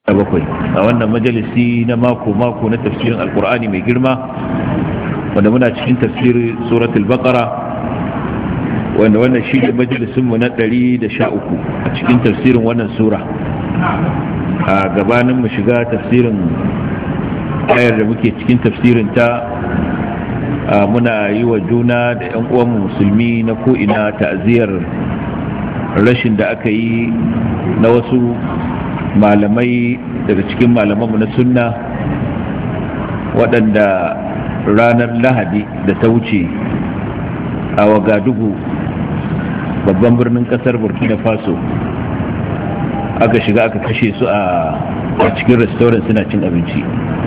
bakwai a wannan majalisi na mako-mako na tafsirin alkur'ani mai girma wanda muna cikin tafsirin suratul baqara wanda wannan shi ne majalisinmu na 113 a cikin tafsirin wannan sura. A gabanin mu shiga tafsirin ayar da muke cikin tafsirin ta muna yi wa juna da 'yan uwanmu musulmi na ko'ina ta'aziyar rashin da aka yi na wasu malamai daga cikin malamanmu na sunna waɗanda ranar lahadi da ta wuce a Wagadugu babban birnin ƙasar Burkina Faso aka shiga aka kashe su a cikin restaurant suna cin abinci.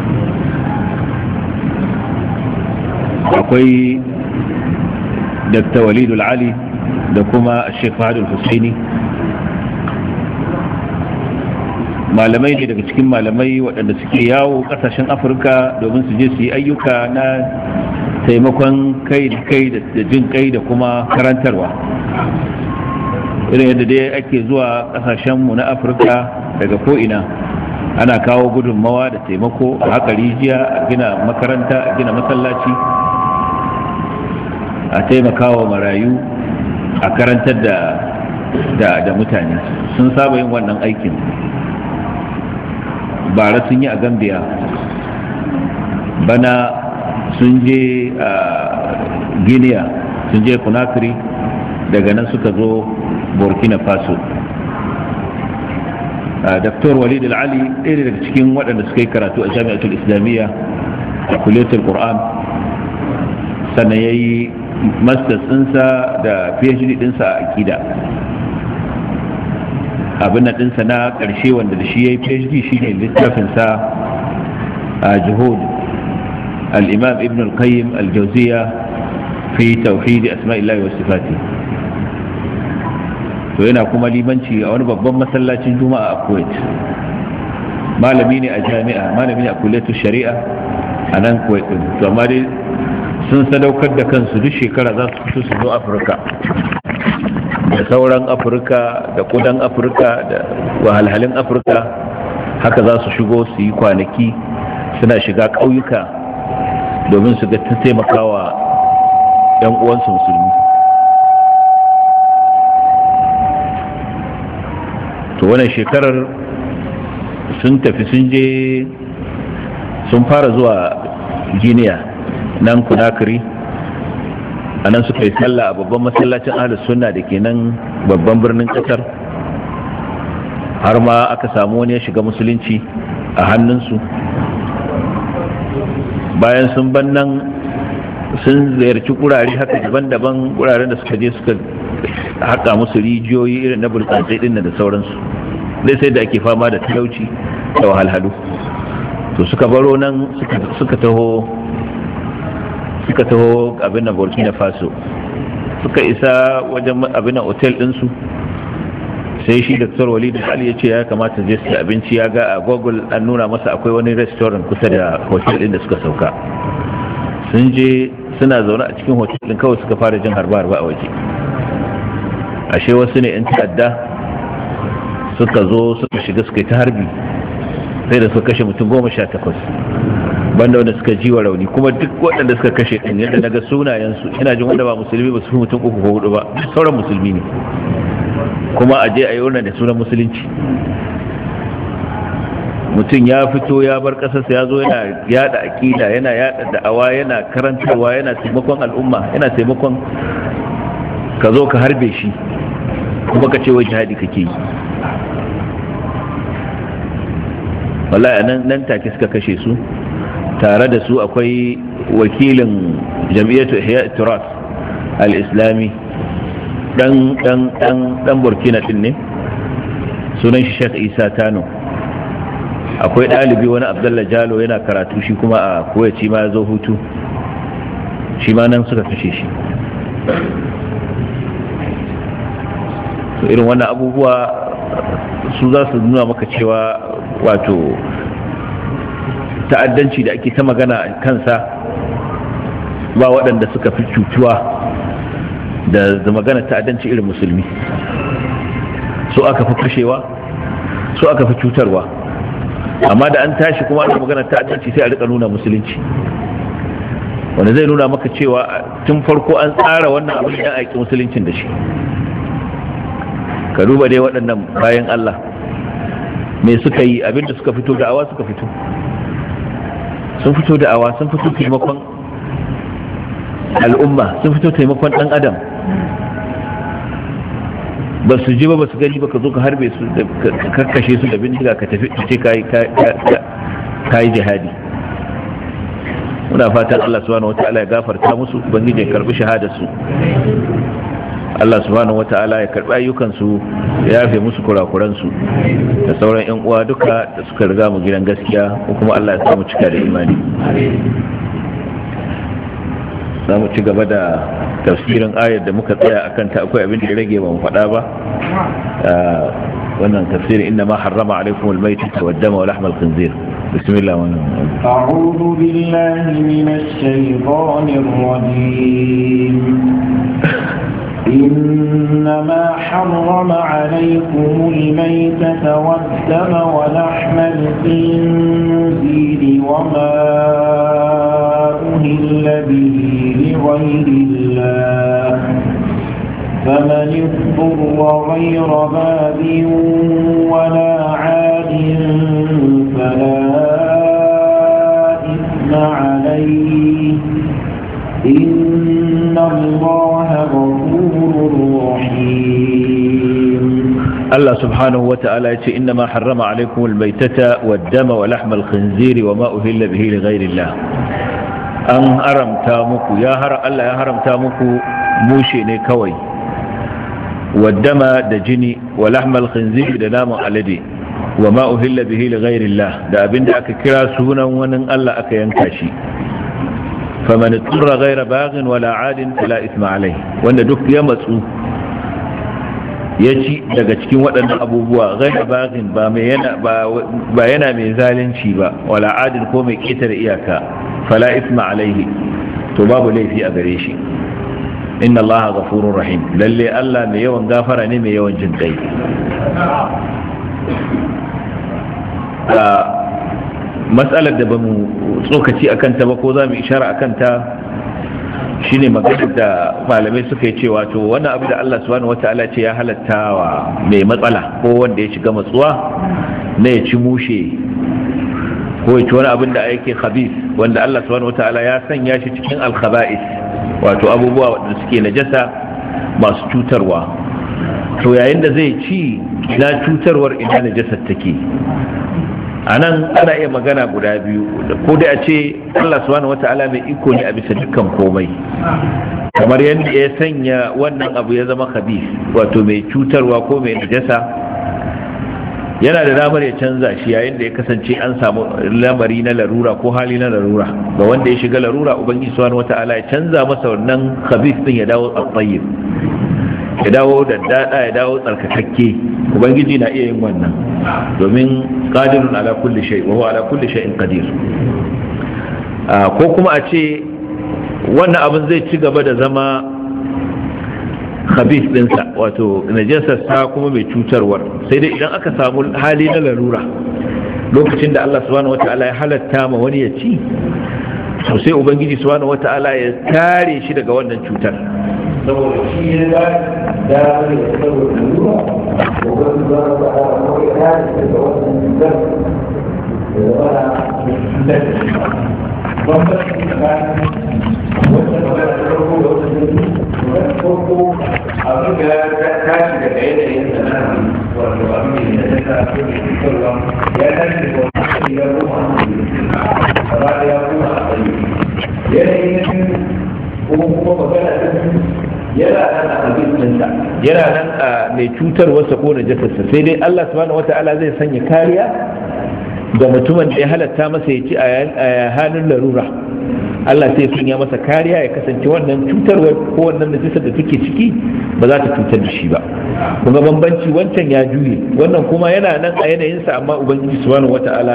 Akwai Dr. Walidul Ali da kuma Sheikh Fahad Al-Husaini, malamai ne daga cikin malamai waɗanda suke yawo ƙasashen Afirka domin su je su yi ayyuka na taimakon kai da kai da jin kai da kuma karantarwa. Irin yadda dai ake zuwa ƙasashenmu na Afirka daga ko'ina ana kawo gudunmawa da taimako a haka rijiya, a gina makaranta, a gina masallaci, a taimakawa marayu, a karantar da mutane. Sun saba yin wannan aikin. Bara sun yi a Gambia, bana sun je a Guinea, sun je Conakry, daga nan suka zo Burkina Faso. Dr. Walid Al-Ali ɗaya daga cikin waɗanda suka yi karatu a Jami'atul Islamiyya a Kulliyatul Qur'an, sannan ya yi masters ɗinsa da PhD ɗinsa a akida. Abin da ɗinsa na ƙarshe wanda da shi ya yi PhD shi ne littafinsa a Juhud al-Imam Ibn al-Qayyim al-Jawziyya fi tauhidi asma'illahi wa sifati. To yana kuma limanci a wani babban masallacin Juma'a a Kuwait. Malami ne a jami'a, malami ne a kulliyatu shari'a a nan Kuwait din. To amma dai sun sadaukar da kansu duk shekara za su fito su zo Afirka, da sauran Afirka da kudan Afirka da wahalhalin Afirka, haka za su shigo su yi kwanaki suna shiga ƙauyuka domin su ga taimakawa 'yan uwansu musulmi. To wannan shekarar sun tafi sun je sun fara zuwa Guinea nan Conakry, a nan suka yi sallah a babban masallacin Ahlus Sunna da ke nan babban birnin kasar, har ma aka samu wani ya shiga musulunci a hannunsu. Bayan sun ban nan sun ziyarci kurare haka daban-daban, kuraren da suka je suka haka musu rijiyoyi irin na burtsatsai din da sauransu, dai sai da ake fama da talauci da wahalhalu. To suka baro nan suka taho abin da Burkina Faso, suka isa wajen abin da hotel ɗinsu, sai shi Dr. Walid Ali ya ce ya kamata je su abinci. Ya ga a Google an nuna masa akwai wani restaurant kusa da hotel ɗin da suka sauka. Sun je suna zaune a cikin hotel ɗin, kawai suka fara jin harba-harba a waje. Ashe wasu ne 'yan ta'adda suka zo suka shiga suka yi ta harbi, sai da suka kashe mutum 18, banda wanda suka ji wa rauni. kuma duk waɗanda suka kashe ɗin yadda daga sunayensu, ina jin wanda ba musulmi ba su fi mutum 3 ko 4 ba, sauran musulmi ne, kuma a je a yi wannan da sunan musulunci. Mutum ya fito ya bar ƙasarsa ya zo yana yada aƙida, yana yada da'awa, yana karantarwa, yana taimakon al'umma, yana taimakon, ka zo ka harbe shi kuma ka ce wa jihadi kake yi. wallahi nan take suka kashe su. Tare da su akwai wakilin jam'iyyatu ihya turas al-islami dan Burkina din ne, sunan shi Sheikh Isa Tano. Akwai ɗalibi wani Abdullah Jalo yana karatu shi kuma a Kuwait, ma ya zo hutu, shi ma nan suka kashe shi. Irin wannan abubuwa su za su nuna maka cewa wato ta'addanci da ake ta magana kansa ba waɗanda suka fi cutuwa da magana ta'addanci irin musulmi. su aka fi kashewa, su aka fi cutarwa. amma da an tashi kuma ana magana ta'addanci sai a rika nuna musulunci, wanda zai nuna maka cewa tun farko an tsara wannan abin da aiki musuluncin da shi. ka duba dai waɗannan bayan Allah me suka yi, abinda suka fito da'awa sun fito da'awa, sun fito taimakon al'umma, sun fito taimakon ɗan adam. ba su ji ba su gani ba ka zo ka harbe su ka kakkashe su da bindiga ka tafi ce ka yi jihadi. muna fatan Allah subhanahu wata'ala ya gafarta musu, ubangiji ya karbi shahadar su, Allah subhanahu wata'ala ya karbi ayyukan su, ya yafe musu kurakuran su, da sauran yan uwa duka da suka riga mu gidan gaskiya, ko kuma Allah ya samu cika da imani. za mu ci gaba da tafsirin ayar da muka tsaya akan ta, akwai abin da ya rage ba mu faɗa ba. wannan tafsirin inna ma harrama alaikum al-maytata wad-dama wa lahma al-khinzir. bismillah. a'udhu billahi minash shaytanir rajim. إنما حرم عليكم الميتة والدم ولحم الخنزير وما أهل به لغير الله فمن اضطر غير باد ولا عاد فلا إثم عليه إن الله غفور رحيم. الله سبحانه وتعالى يقول إنما حرم عليكم الميتة والدم ولحم الخنزير وما أهل به لغير الله. أن أرمتا مكو الله يا هرمتا مكو موشي نكوي والدم دجني ولحم الخنزير دنام علدي وما أهل به لغير الله دا أبين دا أككرا سونا ونن الله أكينكاشي فمن اضطر غير باغ ولا عاد فلا إثم عليه. wanda duk ya matsu ya ci daga cikin waɗannan abubuwa ghaira baghin ba yana mai zalunci ba wala adin ko mai ƙetare iyaka fala isma alaihi, to babu laifi a gare shi. inna allaha ghafurur rahim, lalle Allah mai yawan gafara ne mai yawan jin kai. matsalar da ba mu tsokaci a kanta ba ko za mu ishara a kanta shi ne maganar da malamai suka yi cewa to wannan abu da Allah subhanahu wata'ala ce ya halatta wa mai matsala ko wanda ya shiga matsuwa na ya ci mushe ko ya ci wani abin da yake khabith wanda Allah subhanahu wata'ala ya sanya shi cikin al-khaba'is, wato abubuwa waɗanda suke najasa masu cutarwa. to yayin da zai ci na cutarwar ina najasar take, a nan ana iya magana guda biyu, ko dai a ce Allah subhanahu wata'ala mai iko ne a bisa dukkan komai, kamar yadda ya sanya wannan abu ya zama khabith wato mai cutarwa ko mai najasa, yana da damar ya canza shi yayin da ya kasance an samu lamari na larura ko hali na larura. ga wanda ya shiga larura, ubangiji subhanahu wata'ala ya canza masa wannan khabith din ya dawo at-tayyib, ya dawo da dada, ya dawo tsarkakakke. ubangiji na iya yin wannan domin qadirun ala kulli shay wa huwa ala kulli shay'in qadir. ko kuma a ce wannan abin zai ci gaba da zama khabith dinsa, wato najasar sa kuma mai cutarwar, sai dai idan aka samu hali na larura lokacin da Allah subhanahu wata'ala ya halatta ma wani ya ci, to sai ubangiji subhanahu wata'ala ya kare shi daga wannan cutar. saboda shi ya da ya saboda lura ko wani zuwa da ko ya kare daga wannan cutar da wani bambanci tsakanin wata magana ta farko da wata farko abin da ya tashi daga yanayin sanarwa wato abin da ya tashi da cutarwa ya tashi daga wani ya kuma gaba da ya kuma a tsaye yanayin kuma magana ta yana nan a abincinsa, yana nan a mai cutar wasa ko na jasarsa, sai dai Allah subhanahu wata'ala zai sanya kariya ga mutumin da ya halatta masa ya ci a halin larura. Allah sai sanya masa kariya ya kasance wannan cutarwa ko wannan najisar da take ciki ba za ta cutar da shi ba. kuma bambanci wancan ya juye, wannan kuma yana nan a yanayinsa, amma ubangiji subhanahu wata'ala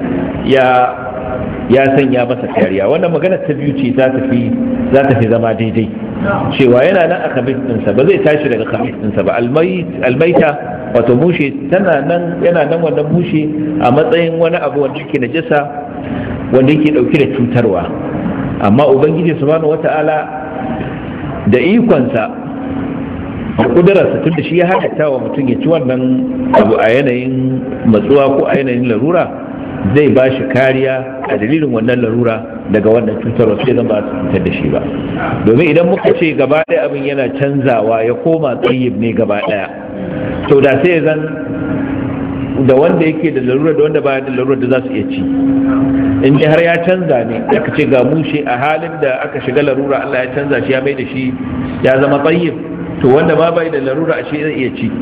ya sanya masa kariya. wannan magana ta biyu ce za ta fi zama daidai, cewa yana nan a khabith ɗinsa, ba zai tashi daga khabith ɗinsa ba. almaita wato mushe yana nan wannan mushe a matsayin wani abu wanda yake najasa wanda yake dauke da cutarwa, amma ubangiji subhanahu wata'ala da ikonsa da kudurarsa tun da shi ya halatta wa mutum ya ci wannan abu a yanayin matsuwa ko a yanayin larura, zai ba shi kariya a dalilin wannan larura daga wannan cutarwa, sai zan ba su cutar da shi ba. Domin idan muka ce gaba ɗaya abin yana canzawa ya koma tsayib ne gaba ɗaya, to da sai zan da wanda yake da larura da wanda baya da larura da za su iya ci. In har ya canza ne aka ce ga mushe a halin da aka shiga larura Allah ya canza shi ya mai da shi ya zama tsayib, to wanda ma bai da larura a shi zai iya ci.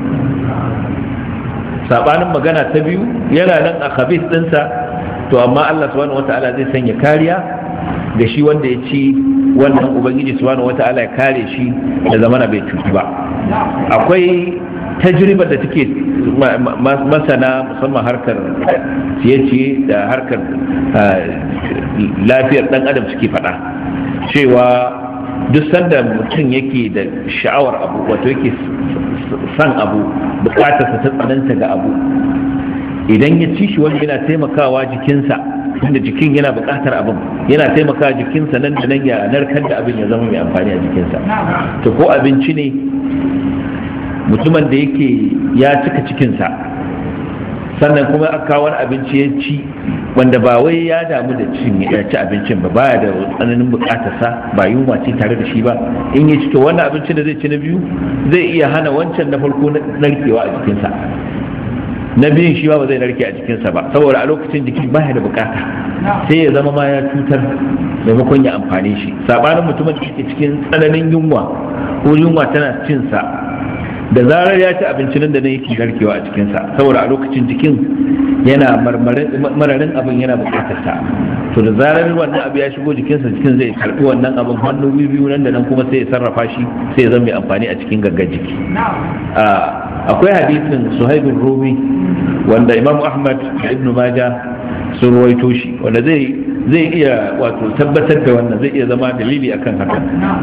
Sabanin magana ta biyu yana nan a khabith dinsa, to amma Allah subhanahu wata'ala zai sanya kariya da shi wanda ya ci wannan, ubangiji subhanahu wata'ala ya kare shi da zamana bai cuci ba. Akwai tajribar da take masana musamman harkar ciye-ciye da harkar lafiyar dan adam suke faɗa cewa duk sanda mutum yake da sha'awar abu, wato yake san abu, bukatarsa ta tsananta ga abu, idan ya ci shi wanda yana taimakawa jikinsa, inda jikin yana bukatar abin, yana taimakawa jikinsa nan da nan ya narkar da abin ya zama mai amfani a jikinsa. To ko abinci ne mutumin da yake ya cika cikinsa sannan kuma aka kawo wani abinci ya ci wanda ba wai ya damu da ya ci abincin ba, baya da tsananin bukatarsa, ba yunwa ce tare da shi ba, in ya ci to wannan abincin da zai ci na biyu zai iya hana wancan na farko narkewa a jikinsa, na biyun shi ba zai narke a jikinsa ba, saboda a lokacin jiki baya da bukata, sai ya zama ma ya cutar maimakon ya amfane shi. Sabanin mutumin da ke cikin tsananin yunwa ko yunwa tana cinsa, da zarar ya ci abincin da na yake narkewa a cikinsa, saboda a lokacin jikin yana mararin abin yana bukatarsa, to da zarar wannan abu ya shigo jikinsa, jikin zai karbi wannan abin hannu biyu nan da nan kuma sai ya sarrafa shi, sai ya zama mai amfani a cikin gangar jiki. Akwai hadisin Suhaibun Rumi wanda Imam Ahmad da Ibn Majah sun ruwaito shi, wanda zai iya wato tabbatar da wannan, zai iya zama dalili akan haka.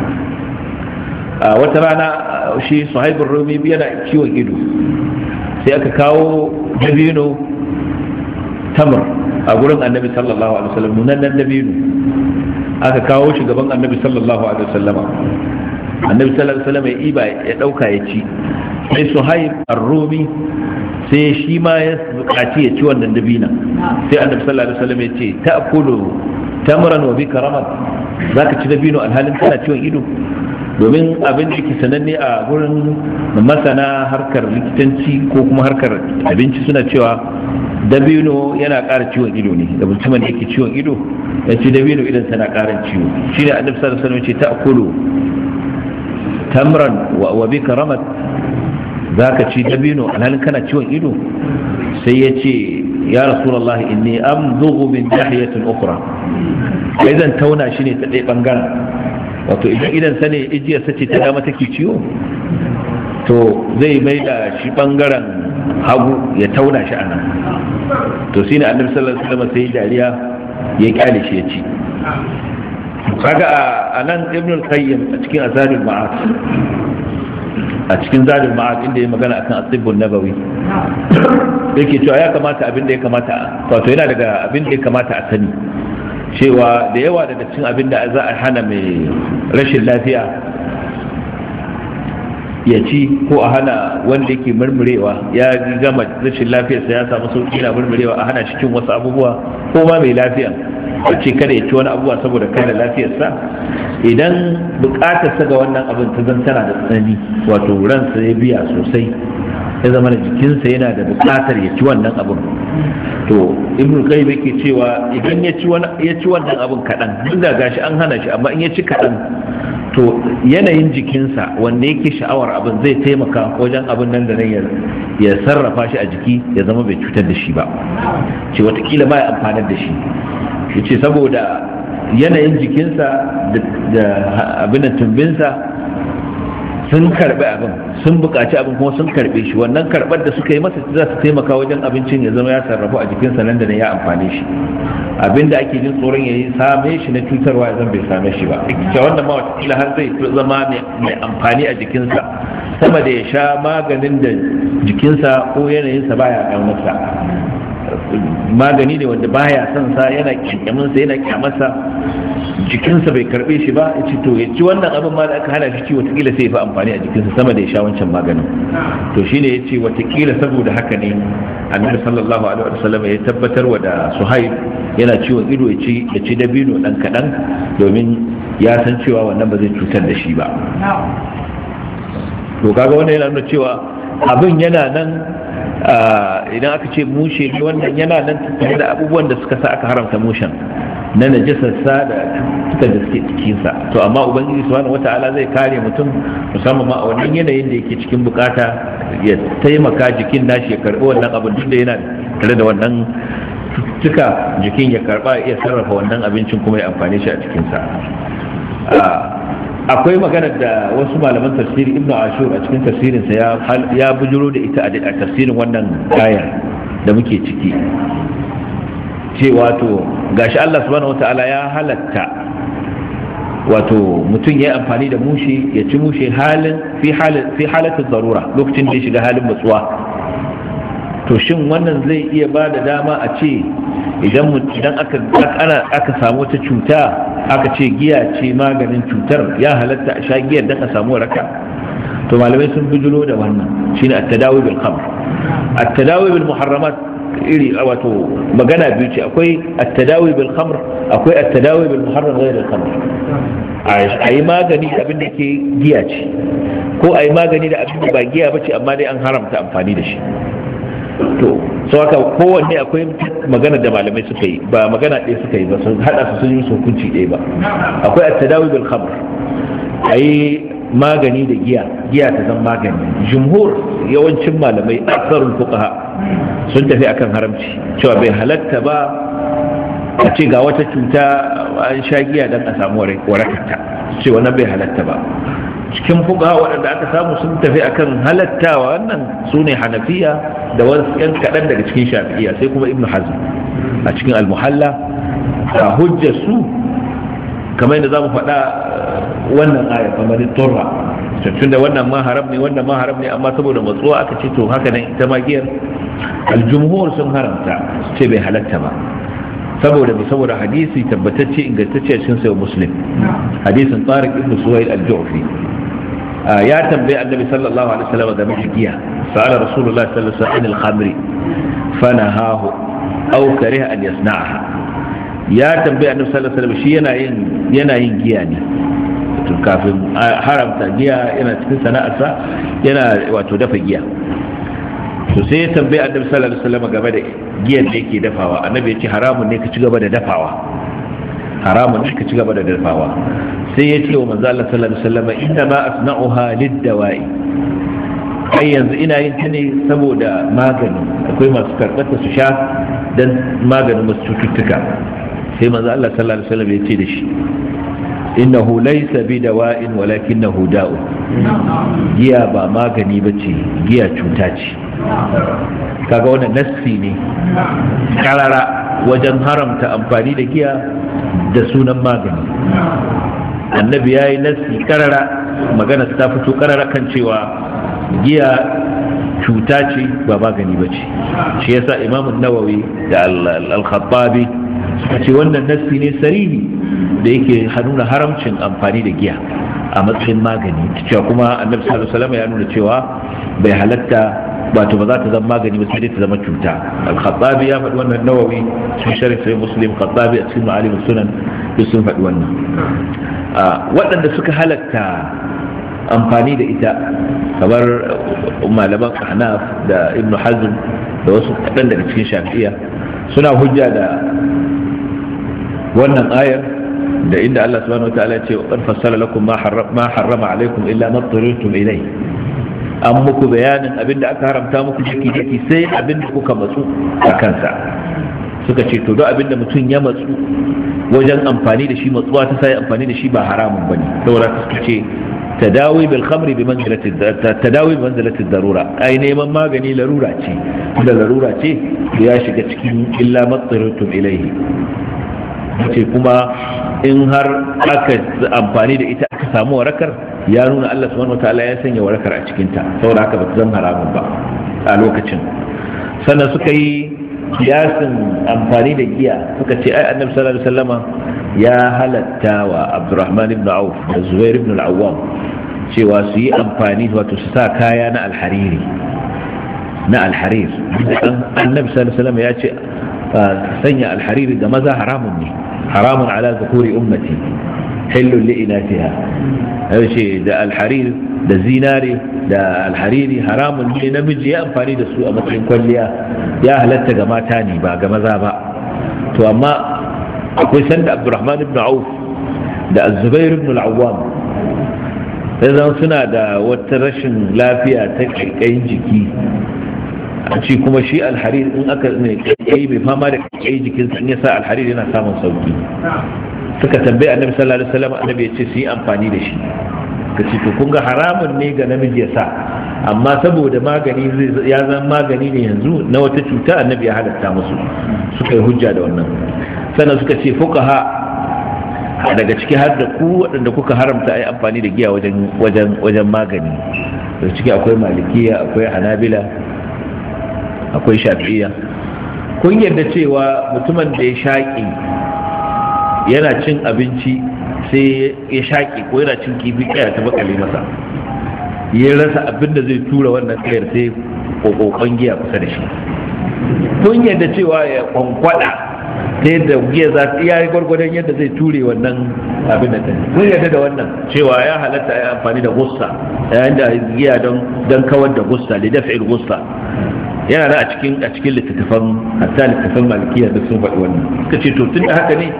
Wata rana shi Suhaibun Rumi yana ciwon ido, sai aka kawo dabino tamar a gurin annabi sallallahu alaihi wasallam, nunannen dabino aka kawo shi gaban annabi sallallahu alaihi wasallama. Annabi sallallahu alaihi wasallam ya iba ya dauka ya ci, sai Suhaib ar-Rumi sai shi ma ya buƙaci ya ci wannan dabina, sai annabi sallallahu alaihi wasallam ya ce ta'kulu tamran wa bika ramad, zaka ci dabino alhalin kana ciwon ido? Domin abin da ke sananne a gurin masana harkar likitanci ko kuma harkar abinci suna cewa dabino yana ƙara ciwon ido ne, da mutumin da yake ciwon ido ya ci dabino idan tana ƙarin ciwo. Shi ne annabi sallallahu alaihi wasallam ce ta'kulu tamran wa bika ramad, zaka ci dabino alhalin kana ciwon ido? Sai ya ce ya rasulullah inni amdughu min nahiyatin ukhra, idan tauna shi ne ta ɗaya bangaren, wato idan sa ne ijiyar sa ce ta dama take ciwo, to zai mai da shi bangaren hagu ya tauna shi anan. To shine annabi sallallahu alaihi wasallam sai dariya ya kyale shi ya ci. Kaga a nan Ibn al-Qayyim a cikin Zadul Ma'ad, a cikin Zadul Ma'ad inda ya magana akan At-Tibbun Nabawi, yake cewa ya kamata abin da ya kamata, wato yana daga abin da ya kamata a sani cewa da yawa daga cikin abin da za a hana mai rashin lafiya ya ci, ko a hana wanda yake murmurewa ya gama rashin lafiyarsa ya samu sauki na murmurewa, a hana shi cin wasu abubuwa, ko ma mai lafiya a ce kada ya ci wani abubuwa saboda kare lafiyarsa. Idan bukatarsa ga wannan abin ta zan tana da tsanani, wato ransa ya biya sosai, ya zama da jikinsa yana da bukatar ya ci wannan abin, to Ibn Qayyim yake cewa idan ya ci wannan abin kaɗan, duk da gashi an hana shi, amma in ya ci kaɗan, to yanayin jikinsa wanda yake sha'awar abin zai taimaka wajen abin nan da nan ya sarrafa shi a jiki ya zama bai cutar da shi ba, ce watakila ba ya amfanar da shi. Ya ce saboda yanayin jikinsa da abin da tumbinsa sun karbi abin, sun buƙaci abin kuma sun karbe shi, wannan karbar da suka yi masa za su taimaka wajen abincin ya zama ya sarrafu a jikinsa nan da nan ya amfane shi. Abinda ake jin tsoron ya yi same shi na cutarwa ya zan bai same shi ba, ita wannan ma wata har zai zama mai amfani a jikinsa sama da ya sha maganin da jikinsa ko yanayinsa baya ƙaunarsa. Magani ne wanda baya son sa, yana kyankyaminsa yana kyamarsa, jikinsa bai karbe shi ba, ya ci to ya ci wannan abin ma da aka hana shi ci watakila sai ya fi amfani a jikinsa sama da ya sha wancan maganin. To shine ya ce watakila saboda haka ne annabi sallallahu alaihi wasallam ya tabbatar wa da Suhaib yana ciwon ido ya ci dabino dan kadan domin ya san cewa wannan ba zai cutar da shi ba. To kaga wannan yana nuna cewa abin yana nan, idan aka ce mushe ne wannan yana nan tare da abubuwan da suka sa aka haramta mushen na najasarsa da cutar da suke cikinsa. To amma ubangiji subhanahu wata'ala zai kare mutum musamman ma a wannan yanayin da yake cikin bukata ya taimaka jikin nashi ya karbi wannan abin duk da yana tare da wannan cututtuka, jikin ya karba ya sarrafa wannan abincin kuma ya amfane shi a cikinsa. Akwai magana da wasu malaman tafsiri, Ibn Ashur a cikin tafsirinsa ya bujuro da ita a tafsirin wannan ayar da muke ciki, cewa to gashi Allah subhanahu wata'ala ya halatta wato mutum ya yi amfani da mushe, ya ci mushe fi halatin zarura, lokacin da ya shiga halin matsuwa. To shin wannan zai iya ba da dama a ce idan aka samu wata cuta aka ce giya ce maganin cutar, ya halatta a sha giyar don a samu waraka? To malamai sun bujuro da wannan shine at-tadawi bil khamr. At-tadawi bil muharramat iri wato magana biyu ce, akwai at-tadawi bil khamr, akwai at-tadawi bil muharram ghayr al-khamr. Ayi magani da abin da ke giya ce, ko ayi magani da abin da ba giya bace amma dai an haramta amfani da shi. To so haka kowanne akwai magana da malamai suka yi, ba magana ɗaya suka yi ba, sun hada su sun yi hukunci ɗaya ba. Akwai at-tadawi bil khamr, ayi magani da giya ta zama magani. Jumhur yawancin malamai, aksarul fuqaha sun tafi akan haramci, cewa bai halatta ba a ce ga wata cuta an sha giya don a samu warakarta, ce wannan bai halatta ba. Cikin fuqaha waɗanda aka samu sun tafi akan halattawa wannan su ne Hanafiya da wasu ƴan kaɗan daga cikin Shafi'iyya, sai kuma Ibn Hazm a cikin Al-Muhalla. A hujjar su kamar yadda zamu faɗa wannan aya kamar turra, tun da wannan ma haram ne wannan ma haram ne, amma saboda matsuwa aka ce to haka nan ita ma giyar. Al-jumhur sun haramta, ce bai halatta ba saboda hadisi tabbatacce ingantacce a cikin sahih Muslim, hadisin Tariq ibn Suwaid al-Ju'fi ya tambaye annabi sallallahu alaihi wasallam game da giya. Sa'ala rasulullahi sallallahu alaihi wasallam al-khamri fanahahu aw kariha an yasna'aha. Ya tambaye annabi sallallahu alaihi wasallam shi yana yin giya ne, to kafin haramta giya yana cikin sana'arsa, yana wato dafa giya. To sai ya tambaye annabi sallallahu alaihi wasallam game da giyar da yake dafawa. Annabi ya ce haramun ne ka ci gaba da dafawa, haramun ne ka ci gaba da dafawa. Sai ya ce wa manzo Allah sallallahu alaihi wasallam inna ma asna'uha lid-dawa'i, ai yanzu ina yin ta ne saboda magani, akwai masu karɓar su sha dan maganin wasu cututtuka. Sai manzo Allah sallallahu alaihi wasallam ya ce da shi innahu laysa bidawa'in walakinahu da'u, giya ba magani bace, giya cuta ce. Kaga wannan nassi ne karara wajen haramta amfani da giya da sunan magani. Annabi ya yi nassi karara, magana ta fito karara kan cewa giya cuta ce ba magani ba ce. Shi yasa Imam Nawawi da Al-Khattabi suka ce wannan nassi ne sarihi da yake nuna haramcin amfani da giya a matsayin magani, cewa kuma Annabi sallallahu alaihi wasallam ya nuna cewa bai halatta, wato ba za ta zama magani ba sai dai ta zama cuta. Al-Khattabi ya faɗi wannan, Nawawi sun sharhi sai Muslim, Khattabi a cikin Ma'alim Sunan duk sun faɗi wannan. Waɗanda suka halatta amfani da ita kamar malaman Ahnaf da Ibn Hazm da wasu kaɗan daga cikin Shafi'iyya suna hujja da wannan ayar da inda Allah subhanahu wataala ya ce qad fassala lakum ma harrama alaykum illa ma tarirtum ilayhi. An muku bayanin abinda aka haramta muku daki sai abinda kuka matsu a kansa. Suka ce to duk abinda mutum ya matsu wajen amfani da shi, matsuwa ta sai amfani da shi ba haramun bane. Saboda suka ce tadawi bil khamri bi manzilati darura ai neman magani larura ce da larura ce ya shiga cikin illa matsaratum ilaihi ce kuma in har aka amfani da ita aka samu warakar ya nuna Allah subhanahu wataala ya sanya warakar a cikin ta saboda haka ba ta zama haramun ba a lokacin. Sannan suka yi kiyasin amfani da giya suka ce ai annabi sallallahu alaihi wasallama ya halatta wa Abdurrahman ibn Auf da Zubair ibn al-Awwam cewa su yi amfani wato su sa kaya na alhariri annabi sallallahu alaihi wasallama ya ce sanya alhariri ga maza haramun ne haramun ala zakuri ummati hillun li inatiha yace da alharir da zinare da alhariri haramun ne namiji ya amfani da su a matsayin kwalliya ya halatta ga mata ne ba ga maza ba. To amma akwai sanda Abdurrahman ibn Auf da Az-Zubair ibn al-Awwam sai suna da wata rashin lafiya ta kaikayin jiki a ci kuma shi alharir in aka ne kai bai fama da kai jikinsa in ya sa alharir yana samun sauki suka tambaye annabi sallallahu alaihi wasallam annabi ya ce su yi amfani da shi ka ce to kun ga haramun ne ga namiji ya sa amma saboda magani ya zama magani ne yanzu na wata cuta annabi ya halatta musu suka yi hujja da wannan. Sannan suka ce fuqaha daga ciki har da ku waɗanda kuka haramta a yi amfani da giya wajen magani da ciki akwai malikiya akwai hanabila akwai shafi'iyya kun yarda cewa mutumin da ya shaƙi yana cin abinci sai ya shaƙi ko yana cin kifi kaya ta bakale masa ya rasa abin da zai tura wannan kayar sai kokon giya kusa da shi kun yarda cewa ya kwankwada ta yadda giya za ta yi gwargwadon yadda zai ture wannan abin da kun yarda da wannan cewa ya halatta ya amfani da gusta yayin da giya don kawar da gusta da dafa'il gusta yana da a cikin littattafan hatta littattafan malikiya da sun faɗi wannan suka ce to tunda haka ne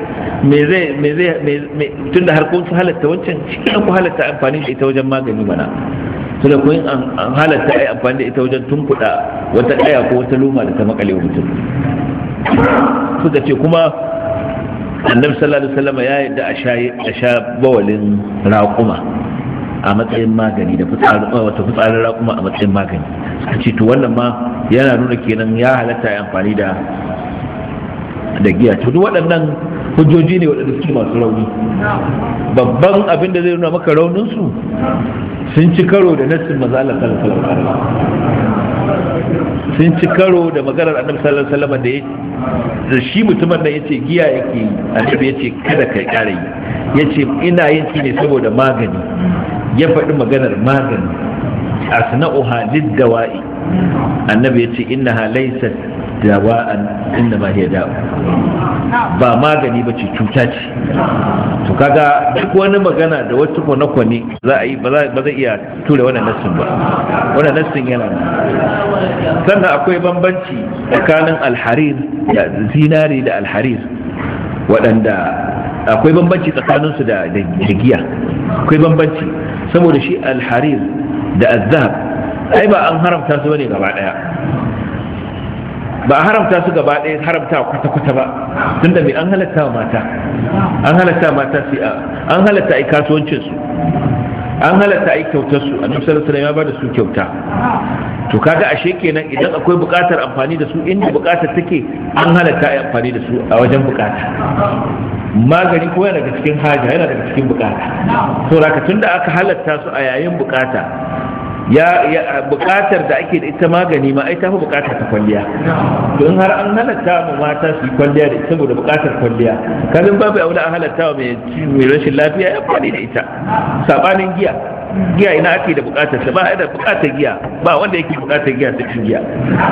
tunda har kun halatta wancan shi ku halatta amfani da ita wajen magani mana tunda kun an halatta ai amfani da ita wajen tunkuɗa wata ɗaya ko wata luma da ta makale wa mutum. Suka ce kuma annabi sallallahu alaihi wasallam ya yarda a sha bawalin raƙuma a matsayin magani da fitsarin raƙuma a matsayin magani. Suka ce to wannan ma yana nuna kenan ya halatta ya amfani da giya. To duk waɗannan hujjoji ne waɗanda suke masu rauni. Babban abin da zai nuna maka raunin su sun ci karo da nassin manzo Allah sallallahu alaihi wasallam, sun ci karo da maganar annabi sallallahu alaihi wasallam da shi mutumin nan yace giya yake yi, annabi yace kada kai kare yi, yace ina yin shi ne saboda magani, ya faɗi maganar magani asna'uha lid-dawa'i, annabi yace innaha laysat dawa'an innama hiya da'u, ba magani ba ce cuta ce. To kaga duk wani magana da wasu kwane-kwane za a yi ba zai iya ture wannan nassin ba, wannan nassin yana nan. Sannan akwai bambanci tsakanin alharir da zinari da alharir, waɗanda akwai bambanci tsakaninsu da giya, akwai bambanci saboda shi alharir da azhab ai ba an haramta su bane gaba daya, ba a haramta su gaba ɗaya haramta kwata-kwata ba, tunda mai an halatta wa mata, an halatta mata su an halatta a yi kasuwancinsu, an halatta a yi kyautarsu, annabi sallallahu alaihi wasallam ya ba da su kyauta. To kaga ashe kenan idan akwai buƙatar amfani da su inda buƙatar take an halatta a yi amfani da su a wajen buƙata. Magani ko yana daga cikin haja, yana daga cikin buƙata. To raka tunda aka halatta su a yayin buƙata, ya bukatar da ake da ita magani ma ai ta fi bukatar ta kwalliya. Don har an halatta mu mata su yi kwalliya da ita saboda bukatar kwalliya, kazan babu aula an halatta wa mai rashin lafiya ya kwali da ita. Sabanin giya ina ake da bukatar ta, ba da bukatar giya, ba wanda yake bukatar giya sai cin giya.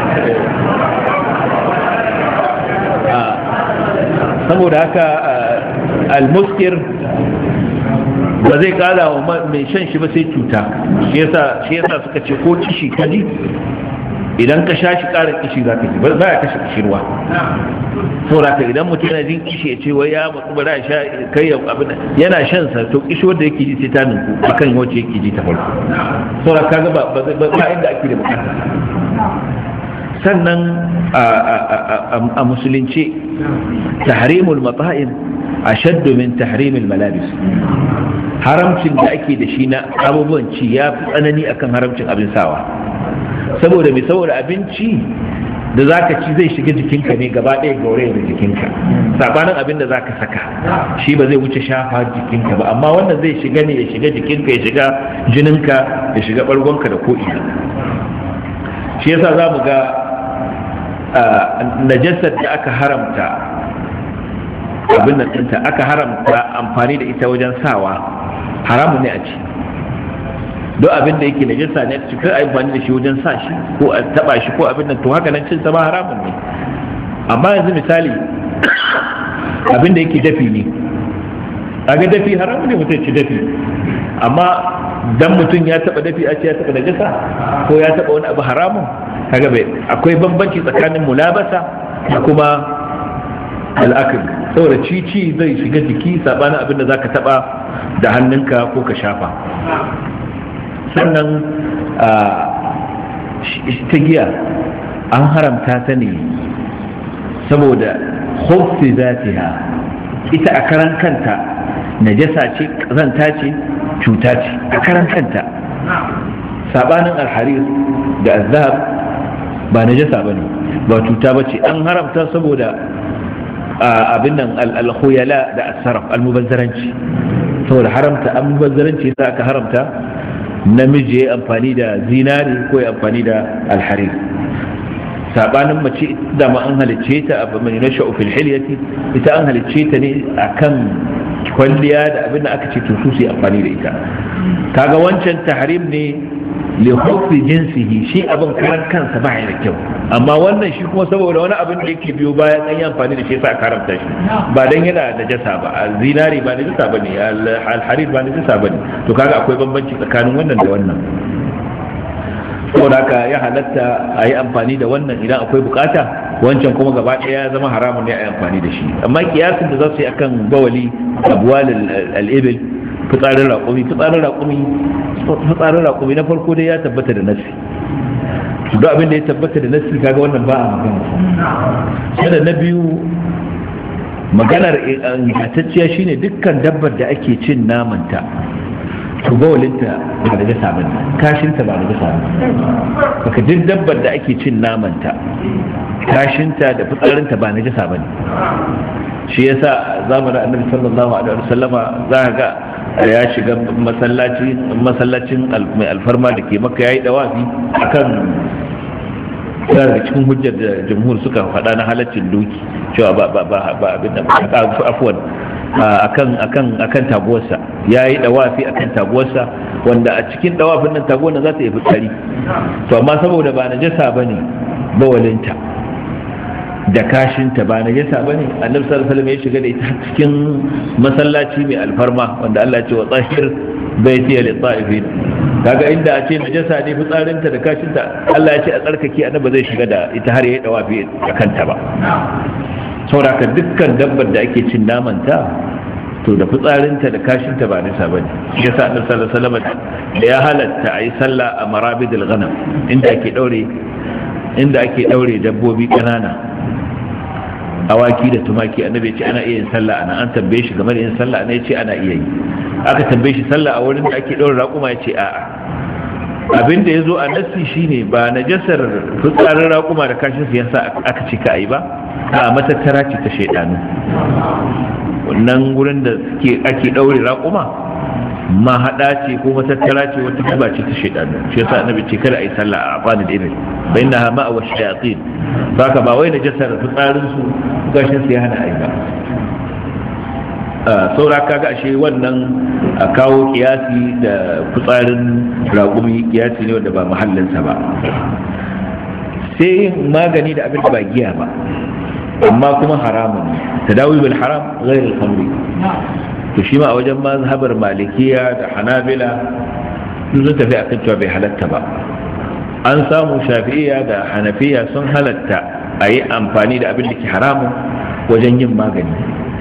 Saboda haka al-muskir ba zai kara wa mai shan shi ba sai cuta. Shi yasa suka ce ko kishi ka ji idan ka sha shi karin kishi za ka ji, ba ya kashe kishirwa. Saboda ka idan mutum yana jin kishi ya ce wai ya matsu ba ya sha kai ya abin yana shan sa, to kishi wanda yake ji sai ta ninku akan wacce yake ji ta farko. Saboda ka ga ba inda ake da bukata. sannan a musulunci tahrimul mata'im ashaddu min tahrimil malabis, haramcin da ake da shi na abubuwan ci ya fi tsanani akan haramcin abin sawa. Saboda abinci da zaka ci zai shiga jikinka ne gaba ɗaya gaure da jikinka, sabanin abin da zaka saka shi ba zai wuce shafa jikinka ba, amma wannan zai shiga ne, ya shiga jikinka, ya shiga jininka, ya shiga bargonka da ko'ina. shi yasa za mu ga najasar da aka haramta abin da ɗinta, aka haramta amfani da ita wajen sawa, haramun ne a ci. don abin da yake najasa ne a cikin amfani da shi wajen sa shi ko a taba shi ko abin da, to haka nan cin sa ma haramun ne. amma yanzu misali abin da yake dafi ne, kaga dafi haramun ne mutum ci dafi, amma dan mutum ya taba dafi a ce ya taba najasa ko ya taba wani abu haramun, kaga bai, akwai bambanci tsakanin mulabasa da kuma al'akil. saboda cici zai shiga jiki sabanin abin da zaka taba da hannunka ko ka shafa. sannan ta giya an haramta ta ne saboda khubthi zatiha, ita a karan kanta najasa ce, kazanta ce, cuta ce a karan kanta. sabanin alharir da azhab ba najasa bane, ba cuta bace. an haramta saboda abin nan al-khuyala da as-sarf, al-mubazzaranci. saboda haramta al-mubazzaranci sai aka haramta namiji ya amfani da zinari ko ya amfani da alharir. sabanin mace da ma an halicce ta abu mai na sha'ufil hilyati, ita an halicce ta ne akan kwalliya da abin da aka ce to su sai amfani da ita. kaga wancan tahrim ne li hukmi jinsihi, shi abin karan kansa ba ya da kyau, amma wannan shi kuma saboda wani abin da yake biyo bayan an yi amfani da shi sai a karanta shi, ba dan yana da jasa ba. zinari ba najasa bane, al-harir ba najasa bane. to kaga akwai bambanci tsakanin wannan da wannan. saboda haka ya halatta a yi amfani da wannan idan akwai bukata, wancan kuma gaba ɗaya ya zama haramun ne a yi amfani da shi. amma kiyasin da za su yi akan bawali, abwal al-ibil, fitsarin raƙumi na farko dai ya tabbata da nassi. duk abin da ya tabbata da nassi kaga wannan ba a magana. sannan na biyu, maganar ingantacciya shine dukkan dabbar da ake cin namanta to bawalinta ba da gasa bane, kashinta ba da gasa bane. baka duk dabbar da ake cin namanta, kashinta da fitsarinta ba na gasa bane. shi yasa zamanin annabi sallallahu alaihi wasallama za ka ga ya shiga masallacin mai alfarma da ke maka yayi dawafi akan daga cikin hujjar da jumhur suka faɗa na halaccin doki, cewa ba abin da afwan akan taguwarsa yayi dawafi akan taguwarsa, wanda a cikin dawafin nan taguwar za ta yi fitsari. to amma saboda ba najasa bane bawalinta da kashinta, ba najasa bane, annabi sallallahu alaihi wasallam ya shiga da ita cikin masallaci mai alfarma wanda Allah ya ce wa tsahir baiti lil ta'ifin. kaga inda a ce najasa ne fitsarinta da kashinta, Allah ya ce a tsarkake, annabi zai shiga da ita har ya dawafi a kanta ba. saboda dukkan dabbar da ake cin namanta to da fitsarinta da kashinta ba nisa bane. shi yasa annabi sallallahu alaihi wasallam da ya halatta ayi sallah a marabidil ghanam, inda ake daure dabbobi kanana, awaki da tumaki, annabi ya ce ana iya yin sallah ana. an tambaye shi game da yin sallah ana, ya ce ana iya yi. aka tambaye shi sallah a wurin da ake daure raƙuma, ya ce a'a. abin da ya zo a nassi shine ba najasar fitsarin raƙuma da kashin su yasa aka ce ka yi ba, a matattara ce ta shaidanu. wannan wurin da ake daure raƙuma mahaɗa ce ko matattara ce, wata kiba ce ta shaidanu. shi yasa annabi ce kada a yi sallah a bani da irin bayan na hama a wasu shayatin. baka ba wai najasar fitsarin su gashin su ya hana a yi ba. saura kaga ashe wannan a kawo kiyasi da fitsarin raƙumi kiyasi ne wanda ba mahallinsa ba. sai magani da abin da ba giya ba amma kuma haramun ne, tadawi bil haram ghayr al khamri. to shi ma a wajen mazhabar malikiya da hanabila sun tafi akan cewa bai halatta ba. an samu shafi'iyya da hanafiya sun halatta a yi amfani da abin da ke haramun wajen yin magani.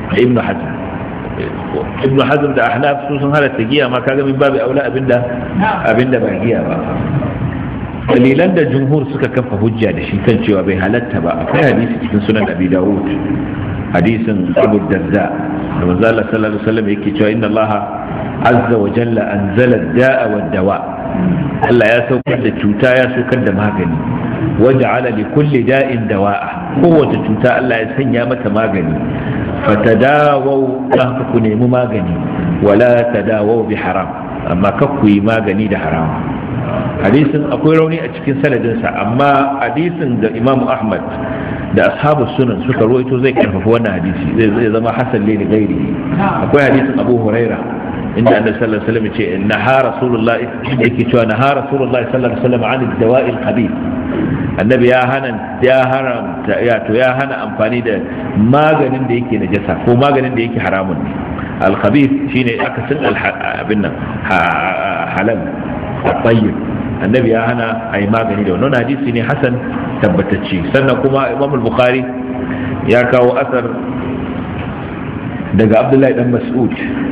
ibn hazm da ahnaf sun halatta giya, ma kaga min babu aula abinda ba giya ba. dalilan da jumhur suka kafa hujja da shi kan cewa bai halatta ba akwai hadisi cikin sunan Abi Dawud hadisin Abu Darda da manzo Allah sallallahu alaihi wasallam yake cewa inna Allah azza wa jalla anzala ad-da'a wad-dawa Allah ya saukar da cuta ya saukar da magani waja'ala li kulli da'in dawa'a kowace cuta Allah ya sanya mata magani fatadawu haka ku nemi magani wala tadawu bi haram amma kakku yi magani da haram hadisin akwai rauni a cikin sanadinsa amma hadisin da Imam Ahmad da ashabu sunan suka ruwaito zai karfafa wannan hadisi zai zama hasan ne da gairi akwai hadisin Abu Huraira inda annabi sallallahu alaihi wasallam ce naha rasulullah yake cewa naha rasulullah sallallahu alaihi wasallam an ad-dawa'i al-khabith annabi ya hana amfani da maganin da yake najasa ko maganin da yake haramun ne al-khabith shine akasin abin nan halal at-tayyib annabi ya hana ayi magani da wannan hadisi ne hasan tabbatacce sannan kuma Imam al-Bukhari ya kawo asar daga Abdullahi dan Mas'ud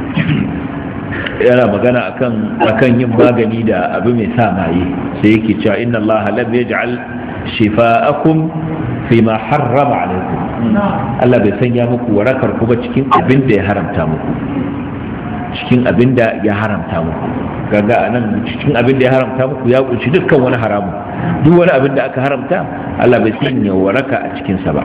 yana magana akan yin magani da abu mai sa maye sai yake cewa inna Allah lam yaj'al shifa'akum fi ma harrama alaykum Allah bai sanya muku warakar ku ba cikin abin da ya haramta muku kaga anan cikin abin da ya haramta muku ya kunshi dukkan wani haramu duk wani abin da aka haramta Allah bai sanya waraka a cikin sa ba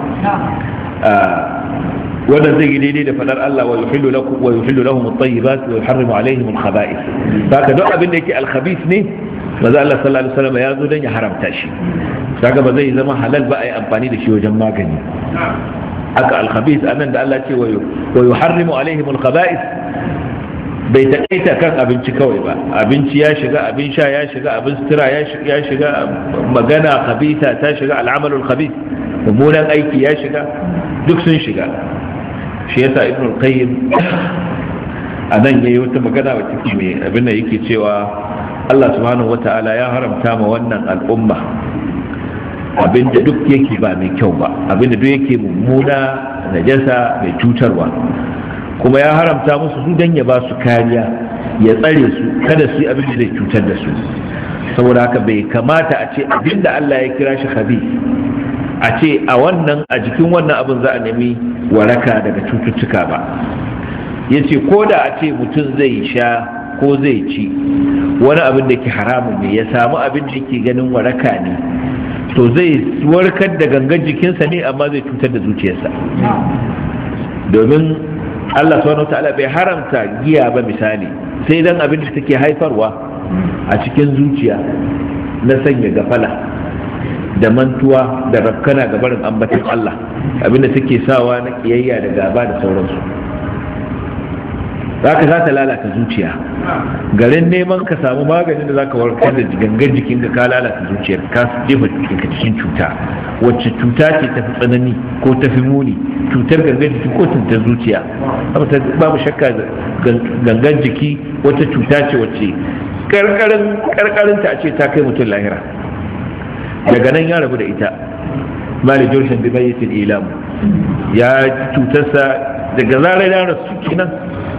wannan zai yi daidai da fadar Allah wa yuhillu lahum at-tayyibat wa yuharrimu alaihim al-khaba'ith saka duk abin da yake al-khabith ne maza Allah sallallahu alaihi wasallam ya zo dan ya haramta shi saka ba zai zama halal ba ai amfani da shi wajen magani aka al-khabith anan da Allah ce wa yuharrimu alaihim al-khaba'ith bai taƙaita kan abinci kawai ba abinci ya shiga abin sha ya shiga abin sutura ya shiga magana khabitha ta shiga al'amalul khabith mummunan aiki ya shiga duk sun shiga shi yasa ibn al-qayyim anan yayi wata magana wacce mai abin da yake cewa Allah subhanahu wata'ala ya haramta ma wannan al'umma abinda duk yake ba mai kyau ba abinda duk yake mummuna najasa mai cutarwa kuma ya haramta musu su dan ya ba su kariya ya tsare su kada su yi abin da zai cutar da su saboda haka bai kamata a ce abinda Allah ya kira shi khabith a ce a jikin wannan abin za a nemi waraka daga cututtuka ba ya ce ko da a ce mutum zai sha ko zai ci wani abin da ke haramun ne ya samu abin da ke ganin waraka ne to zai warkar da gangan jikinsa ne amma zai cutar da zuciyarsa domin Allah subhanahu wataala bai haramta giya ba misali sai dan abin da take haifarwa a cikin zuciya na sanya gafala da mantuwa da rafkana ga barin ambatan Allah abinda take sawa na kiyayya da gaba da sauransu zaka za ta lalata zuciya garin neman ka samu maganin da zaka warkar da gangan jikin ka lalata zuciyar ka jefa jikinka cikin cuta wacce cuta ce tafi tsanani ko tafi muni cutar gangan jiki ko cutar zuciya babu shakka gangan jiki wata cuta ce wacce karkarin ta ce ta kai mutum lahira daga nan ya rabu da ita mali jorshen bi bayyatin ilamu ya cutarsa daga zarar ya rasu kenan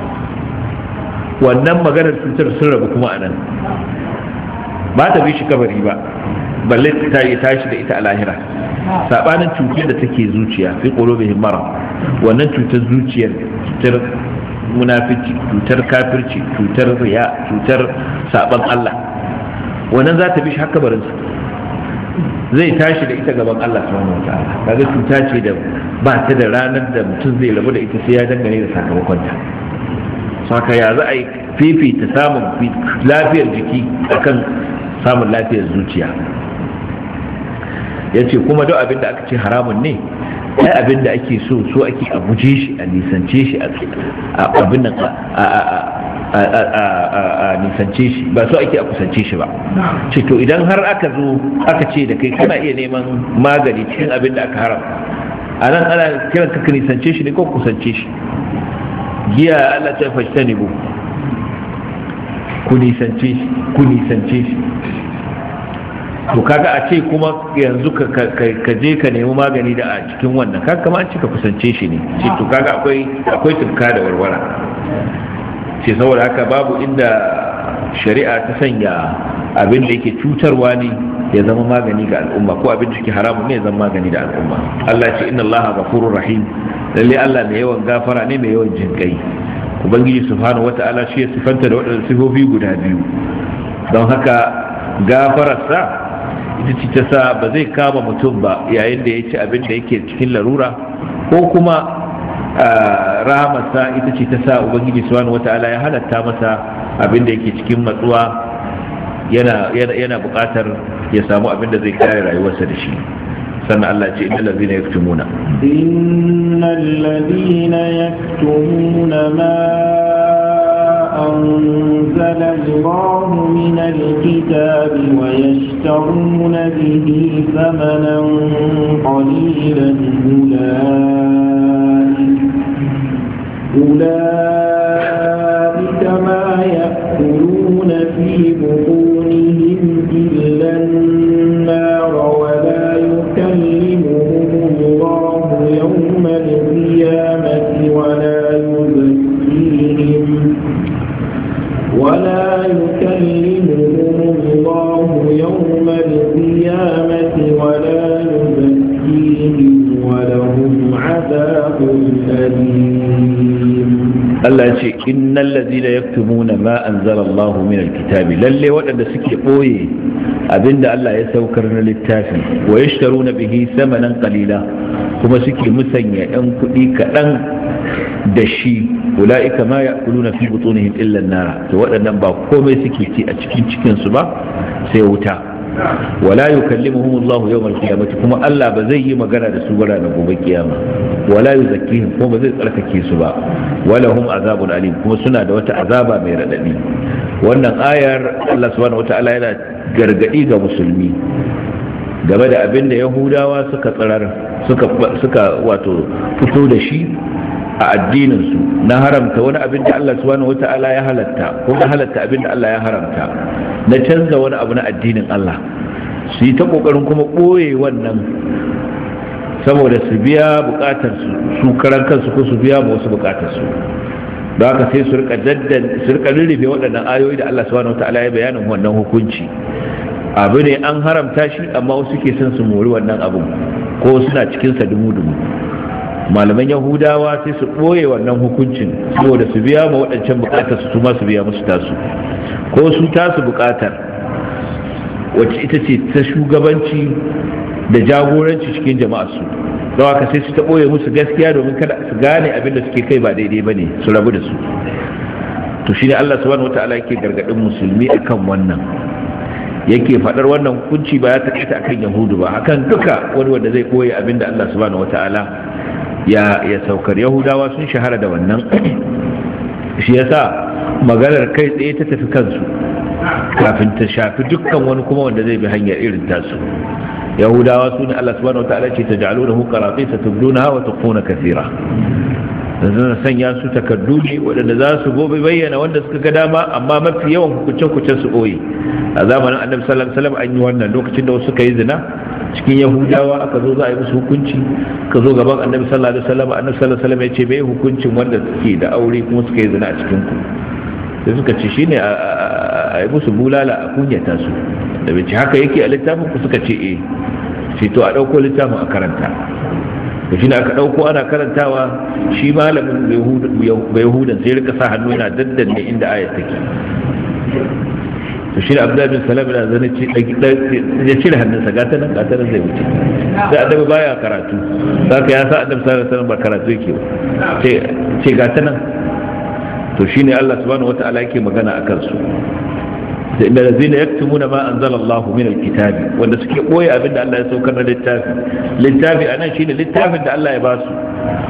wannan maganar cutar sun rabu kuma a nan ba ta bi shi kabari ba balle ta yi tashi da ita a lahira sabanin cutar da take zuciya fi qulubihim marad wannan cutar zuciyar cutar munafici cutar kafirci cutar riya cutar saban Allah wannan za ta bi shi har kabarinsa zai tashi da ita gaban Allah subhanahu wataala kaga cuta ce da ba ta da ranar da mutum zai rabu da ita sai ya dangane da sakamakon ta saka ya za a yi fifita samun lafiyar jiki akan samun lafiyar zuciya ya ce kuma duk abin da aka ce haramun ne ai abin da ake so ake a guje shi a nisance shi a abin nan a nisance shi ba so ake a kusance shi ba ce to idan har aka zo aka ce da kai kana iya neman magani cikin abin da aka haram a nan ana kiran ka nisance shi ne ko kusance shi giya Allah ta fashta ne bu ku nisance shi to kaga a ce kuma yanzu ka je ka nemi magani da a cikin wannan kaga kama an cika kusance shi ne ce to kaga akwai tufka da warwara ce saboda haka babu inda shari'a ta sanya abin da yake cutarwa ne ya zama magani ga al'umma, ko abin da ke haramun ne ya zama magani da al'umma. Allah ce inna Allaha ghafurur rahim, lalle Allah mai yawan gafara ne mai yawan jinkai. Ubangiji subhanahu wata'ala shi ya sifanta da waɗannan sifofi guda biyu, don haka gafararsa ita ce ta sa ba zai kama mutum ba yayin da ya ci abin da yake cikin larura, ko kuma rahamarsa ita ce ta sa Ubangiji subhanahu wata'ala ya halatta masa abin da yake cikin matsuwa, yana buƙatar ya samu abin da zai kare rayuwarsa da shi. sannan Allah ce innal ladhina yaktumuna ma anzala Allahu minal kitabi wa yashtaruna bihi thamanan qalilan ulaika ma ya'kuluna fi butunihim illa an-nar wa la يكلمهم الله يوم القيامة ولا يزكيهم ولهم عذاب أليم. الله يقول إن الذين يكتمون ما أنزل الله من الكتاب للي وأن سكي قوي أبن الله يسوكر للتافي ويشترون به ثمنا قليلا كما سكي مسنيا أنكئي كأن دشي أولئك ما يأكلون في بطونهم إلا النار وأن نبا كومي سكي تي أتشكين سبا سيوتا ولا يكلمهم الله يوم القيامة كما ألا بزي مغانا دسوغلا نقوم القيامة ولا يزكيهم كما بزي تلككي سبا ولهم عذاب أليم كما سنة دوات عذابا ميردني وأن آية الله سبحانه وتعالى إلى gargadi ga musulmi game da abin da yahudawa suka tsarar suka wato fito da shi a addininsu na haramta wani abin da Allah subhanahu wata'ala ya halatta ko na halatta abin da Allah ya haramta na canza wani abu na addinin Allah su yi ta kokarin kuma ɓoye wannan saboda su biya bukatar su karan kansu ko su biya ma wasu bukatar su da haka sai su rika rurrufe waɗannan ayoyi da Allah subhanahu wata'ala ya bayanin wannan hukunci. Abu ne an haramta shi amma wasu ke son su mori wannan abu ko suna cikinsa dumu-dumu. Malaman Yahudawa sai su ɓoye wannan hukuncin saboda su biya ma waɗancan bukatar su ma su biya musu tasu, ko su tasu bukatar wacce ita ce ta shugabanci da jagoranci cikin jama'ar su. Don haka sai su ta ɓoye musu gaskiya domin kada su gane abin da suke kai ba daidai ba ne, su rabu da su. To shi ne Allah subhanahu wata'ala yake gargaɗin musulmi akan wannan, yake faɗar wannan hukunci ba ya taƙaita akan Yahudu ba, akan duka wani wanda zai ɓoye abin da Allah subhanahu wata'ala ya saukar. Yahudawa sun shahara da wannan, shi yasa maganar kai tsaye ta tafi kansu kafin ta shafi dukkan wani kuma wanda zai bi hanyar irin tasu. Yahudawa su ne Allah subhanahu wa ta'ala ce taj'alunahu qaratisa tubdunaha wa tukhfuna kathira, zan sanya su takardu ne waɗanda za su gobe bayyana wanda suka ga dama, amma mafi yawan hukuncen su ɓoye. A zamanin Annabi sallallahu alaihi wasallam an yi wannan lokacin da wasu suka yi zina cikin Yahudawa, aka zo za a yi musu hukunci, ka zo gaban Annabi sallallahu alaihi wasallam. Annabi sallallahu alaihi wasallam ya ce bai hukuncin wanda suke da aure kuma suka yi zina a cikin ku. Sai suka ce shine a yi musu bulala a kunyata su. Da bai ce haka yake a littafin ku, suka ce eh. Sai to a ɗauko littafin a karanta. Da shi ne aka ɗauko ana karantawa, shi malamin bai yahudan sai rika sa hannu yana daddanne inda ayat take. To shi ne Abdullahi bin Salam yana zane ya cire hannunsa gata nan zai wuce. Sai annabi baya karatu, saka ya sa annabi sallallahu alaihi wasallam ba karatu yake ba. Ce gata nan. To shi ne Allah subhanahu wata'ala yake magana akan su. Da inda lazina yaktumuna ma anzalallahu min alkitabi, wanda suke boye abinda Allah ya saukar na littafi anan shine littafin da Allah ya ba su,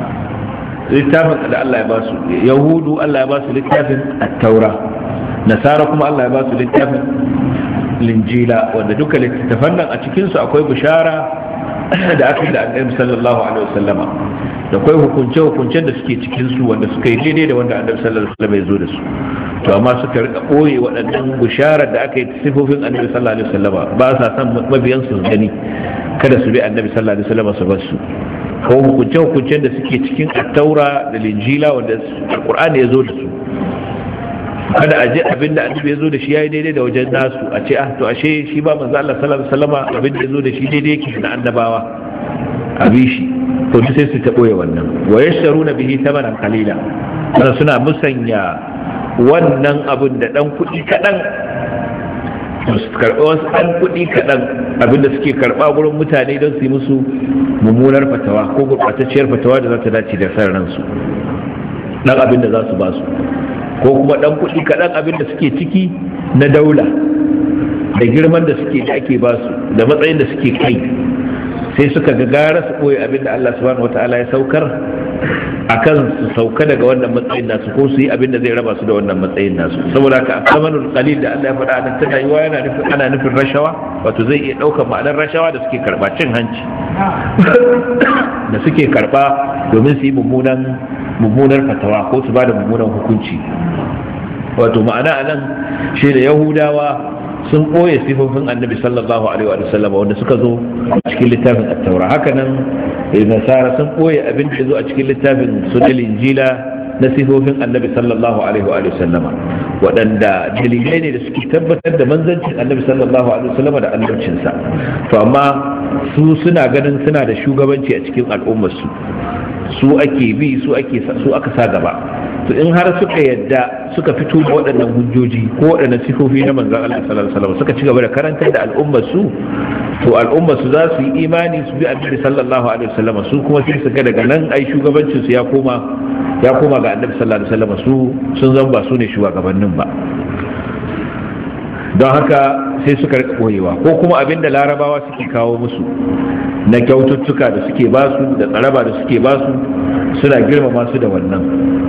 yahudu Allah ya ba su littafin at-taura, nasara kuma Allah ya ba su littafin linjila, wanda duka littafan nan a cikin su akwai bishara da aka da Annabi sallallahu alaihi wasallama, da akwai hukuncen da suke cikin su wanda suka yi daidai da wanda Annabi sallallahu alaihi wasallam ya zo da su. To amma suka rika ɓoye waɗannan bisharar da aka yi sifofin Annabi sallallahu alaihi wasallam, ba sa san mabiyan su gani, kada su bi Annabi sallallahu alaihi wasallam su bar su. Ko hukuncen da suke cikin at-taura da linjila wanda alqur'ani ya zo da su, kada a je abin da annabi ya zo da shi yayi daidai da wajen nasu a ce to ashe shi ba manzo Allah sallallahu alaihi wasallam abin da ya zo da shi daidai yake da annabawa a bi shi to sai su ta boye wannan wa yashtaruna bihi thamanan qalila kana suna musanya wannan abin da dan kuɗi kaɗan su karɓi wasu ɗan kuɗi kaɗan abinda suke karɓa gurin mutane don su yi musu mummunar fatawa ko gurɓatacciyar fatawa da za ta dace da san ransu ɗan abin da za su ba su ko kuma ɗan kuɗi kaɗan abin da suke ciki na daula da girman da suke da ake ba su da matsayin da suke kai sai suka ga gara su koyi abin da Allah subhanahu wata'ala ya saukar akan su sauka daga wannan matsayin nasu ko su yi abin da zai raba su da wannan matsayin nasu saboda ka asamanul qalil da Allah ya faɗa nan tana yiwa yana nufin ana nufin rashawa wato zai iya ɗaukar ma'anar rashawa da suke karba cin hanci da suke karba domin su yi mummunar fatawa ko su ba da mummunan hukunci wato ma'ana anan shi da Yahudawa sun ɓoye sifofin annabi sallallahu alaihi wa sallam wanda suka zo a cikin littafin at-taura haka nan nasara sun ɓoye abin da zo a cikin littafin sunan injila na sifofin annabi sallallahu alaihi wa sallam waɗanda dalilai ne da suke tabbatar da manzancin annabi sallallahu alaihi wa sallam da annabcinsa to amma su suna ganin suna da shugabanci a cikin al'ummar su ake bi su aka sa gaba to in har suka yadda suka fito da waɗannan hujjoji ko waɗannan sifofi na manzon Allah sallallahu alaihi wasallam suka ci gaba da karantar da al'ummar su to al'ummar su za su yi imani su bi annabi sallallahu alaihi wasallam su kuma sai su ga daga nan ai shugabancin su ya koma ga annabi sallallahu alaihi wasallam su sun zama ba su ne shugabannin ba don haka sai suka rika koyewa ko kuma abinda larabawa suke kawo musu na kyaututtuka da suke basu da tsaraba da suke basu suna girmama su da wannan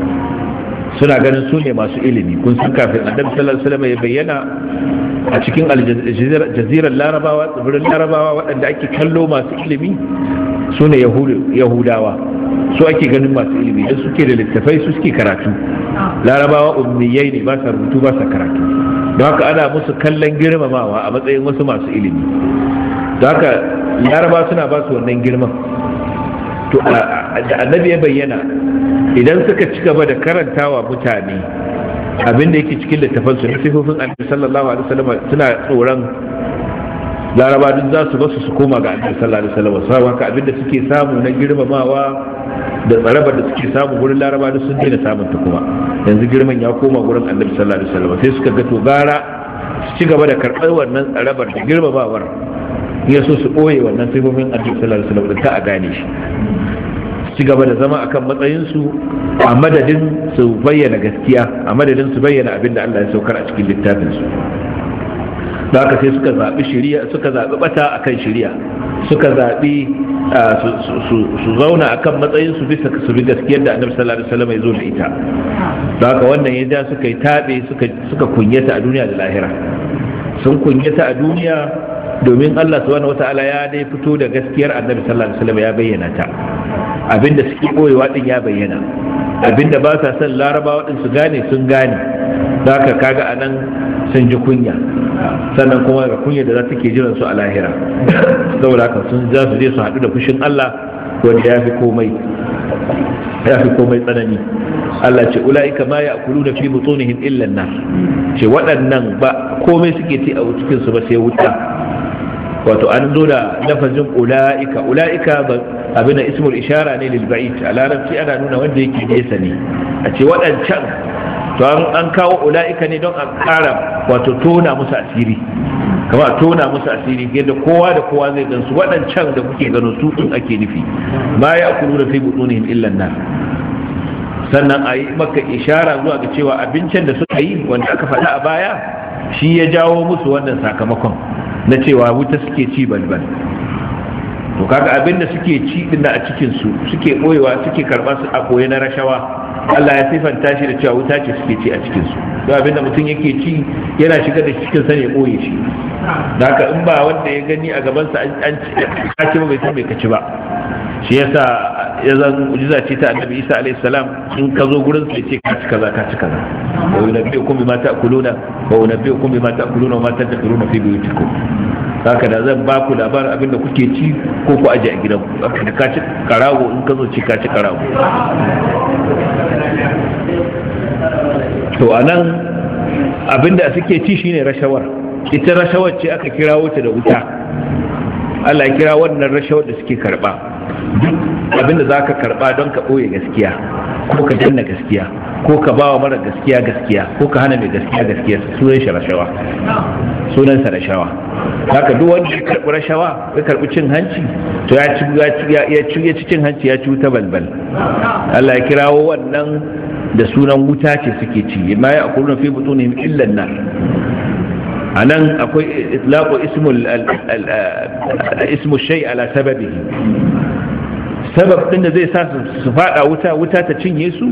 suna ganin su ne masu ilimi kun san kafin annabi sallallahu alaihi wasallam ya bayyana a cikin aljazirar larabawa tsibirin larabawa waɗanda ake kallo masu ilimi su ne yahudawa su ake ganin masu ilimi don suke da littafai su suke karatu larabawa ummiyai ne ba sa rubutu ba sa karatu don haka ana musu kallon girmamawa a matsayin wasu masu ilimi don haka larabawa suna ba su wannan girman to da annabi ya bayyana idan suka ci gaba da karantawa mutane abin da yake cikin littafansu na sifofin annabi sallallahu alaihi wasallam suna tsoron laraba duk za su basu su koma ga annabi sallallahu alaihi wasallam saboda haka abin da suke samu na girmamawa da tsarabar da suke samu gurin laraba duk sun daina samun ta kuma yanzu girman ya koma gurin annabi sallallahu alaihi wasallam sai suka ga to gara su ci gaba da karɓar wannan tsarabar da girmamawar ya so su ɓoye wannan sifofin annabi sallallahu alaihi wasallam da ta a gane shi ci gaba da zama akan matsayinsu a madadin su bayyana gaskiya a madadin su bayyana abin da Allah ya saukar a cikin littafinsu da haka sai suka zaɓi shari'a suka zaɓi bata akan shari'a suka zaɓi su zauna akan matsayinsu bisa su bi gaskiyar da annabi sallallahu alaihi wasallam ya zo da ita da haka wannan ya ja suka yi taɓe suka kunyata a duniya da lahira sun kunyata a duniya domin Allah subhanahu wataala ya dai fito da gaskiyar annabi sallallahu alaihi wasallam ya bayyana ta abinda suke koyewa din ya bayyana abinda ba sa son larabawa din su gane sun gane zaka kaga anan sun ji kunya sannan kuma ga kunya da za ta ke jiran su a lahira saboda haka sun za su je su haɗu da fushin Allah wanda ya fi komai tsanani Allah ce ula'ika ma ya'kuluna fi butunihim illa an-nar ce waɗannan ba komai suke ci a cikin su ba sai wuta wato an zo da lafazin ula'ika abin da ismul ishara ne lil ba'id a larabci ana nuna wanda yake nesa ne a ce waɗancan to an kawo ula'ika ne don a ƙara wato tona musu asiri kama a tona musu asiri yadda kowa da kowa zai gansu waɗancan da kuke gano su ɗin ake nufi ma ya kulu da fi butunihim illa nar sannan a yi maka ishara zuwa ga cewa abincin da suka yi wanda aka faɗa a baya shi ya jawo musu wannan sakamakon na cewa wuta suke ci balbal to kaga abinda suke ci din a cikin su suke boyewa suke karba su a koye na rashawa Allah ya sifanta shi da cewa wuta ce suke ci a cikin su to abinda mutum yake ci yana shiga da cikin sa ne boye shi haka in ba wanda ya gani a gaban sa an ci ba bai san bai kaci ba shi yasa ya zan mu'jiza ce ta Annabi Isa alaihi salam in ka zo gurin sai ce ka ci kaza ka ci kaza wa yunabbiukum bima ta'kuluna wa yunabbiukum bima ta'kuluna wa ma tadkhuluna fi buyutikum haka da zan ba ku labarin abin da kuke ci ko ku aje a gidan ku da ka ci karago in ka zo ci ka ci karago to anan abinda suke ci shine rashawar. Ita rashawar ce aka kirawo ta da wuta. Allah ya kira wannan rashawar da suke karba. Abinda za ka karba don ka ɓoye gaskiya, ko ka danna gaskiya, ko ka bawa mara gaskiya gaskiya, ko ka hana mai gaskiya gaskiya, sunan shi rashawa. Sunansa rashawa. Haka duk wanda ya karbi rashawa, ya karbi cin hanci, to ya ci cin hanci, ya ci wuta balbal. Allah ya kirawo wannan da sunan wuta ce suke ci, ma ya akuluna fi butunihim illa an-nar. anan akwai itlaqu ismu shay ala sababihi, sabab din da zai sa su fada wuta ta cinye su